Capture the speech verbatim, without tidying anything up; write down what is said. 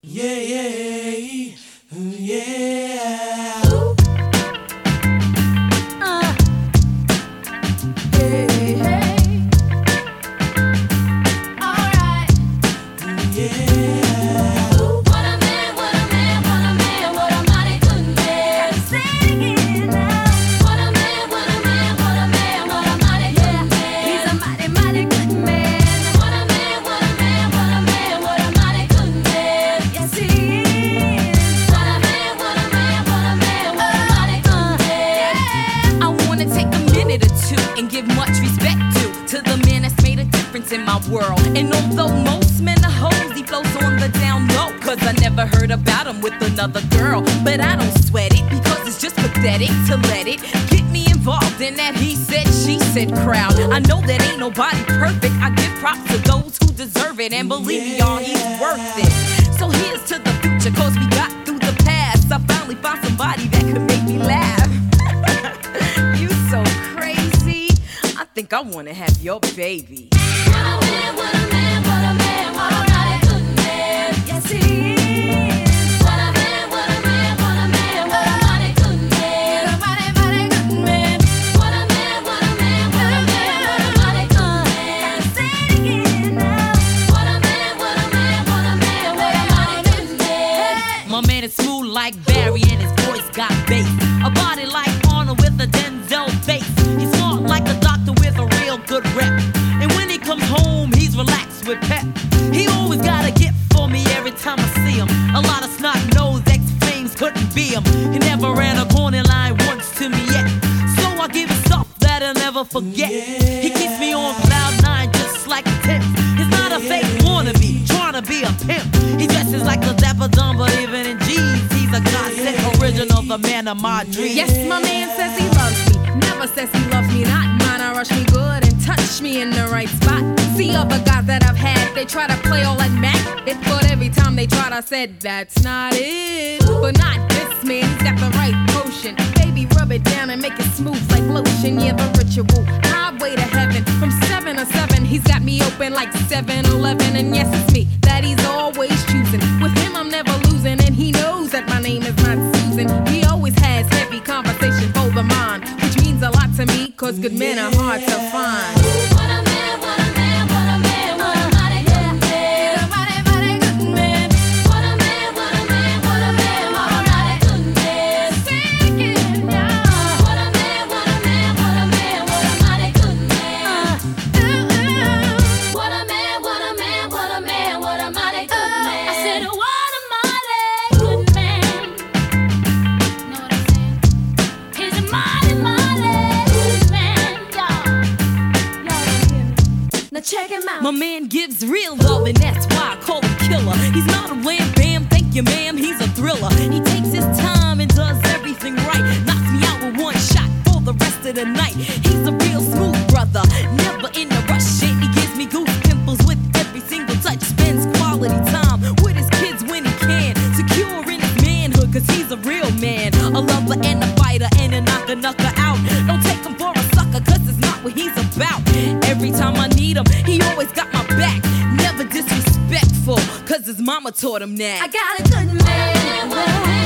Yeah, yeah, yeah. Uh, hey, hey. All right. Yeah. What a man, what a man, what a man, what a mighty good man. Say it again now. What a man, what a man, what a man, what a mighty good man. He's a mighty, mighty good man. What a man, what a man, what a man, what a mighty good man. Yes, he is. What a man, what a man, what a man, what a mighty good man. I wanna take a minute or two and give much respect to to the man that's made a difference in my world. And although most men are hoes, he flows on the down low. Cause I never heard about him with another girl. But I don't sweat it because it's just pathetic to let it get me involved in that he said, she said crowd. I know that ain't nobody perfect. I give props to those who deserve it. And believe me, y'all, he's worth it. So here's to the future, cause we got through the past. I finally found somebody that could make me laugh. You so crazy. I think I wanna have your baby. What a man, what a man, what a man, what a mighty good man. Yes, he is. What a man, what a man, what a man, what a mighty good man. He's a mighty, mighty good man. What a man, what a man, what a man, what a mighty good man. Say it again now. What a man, what a man, what a man, what a mighty good man. My man is smooth like Barry and his voice got bass. A body like Arnold with a Denzel face. He's smart like a doctor with a real good rep. And when he comes home, he's relaxed with pep. He always got a gift for me every time I see him. A lot of snot-nosed ex-flames couldn't be him. He never ran a corner line once to me yet. So I give him stuff that I'll never forget. He keeps me on cloud nine just like a tip. He's not a fake wannabe, trying to be a pimp. He dresses like a dapper dumb, but even in jeans, he's a godsend original, the man of my dreams. Yes, my man says he loves me. Never says he loves me not. Mine, I rush me good and touch me in the right spot. See other guys that I've had, they try to play all that Mac. It, but every time they tried, I said, that's not it. But not this man, he's got the right potion. Baby, rub it down and make it smooth like lotion. Yeah, the ritual, highway to heaven. From seven to seven, he's got me open like seven eleven. And yes, it's me that he's always choosing. With him, I'm never losing. And he knows that my name is not Susan. He always has heavy conversation for the mind, which means a lot to me, cause good men are hard to find. What a man, what a man, what a man, what a mighty good man. He's a mighty, mighty good man. What a man, what a man, what a man, what a mighty good man. Say it again now. What a man, what a man, what a man, what a mighty good man. Ooh, ooh. What a man, what a man, what a man, what a mighty good man. I said, what a mighty good man. Know what I'm saying? He's a mighty, mighty good man, y'all. Y'all don't hear me. Now check him out. My man gives real love, and that's why I call him killer. He's not a wham bam, thank you ma'am, he's a thriller. He takes his time and does everything right. Knocks me out with one shot for the rest of the night. He's a real smooth brother, never in a rush shit. He gives me goose pimples with every single touch. Spends quality time with his kids when he can. Secure in his manhood, cause he's a real man. A lover and a fighter and a knocker knocker out. Don't take him for a sucker, cause it's not what he's about. Every time I need him, he always got my back. Never disrespectful, cause his mama taught him that. I got a good man.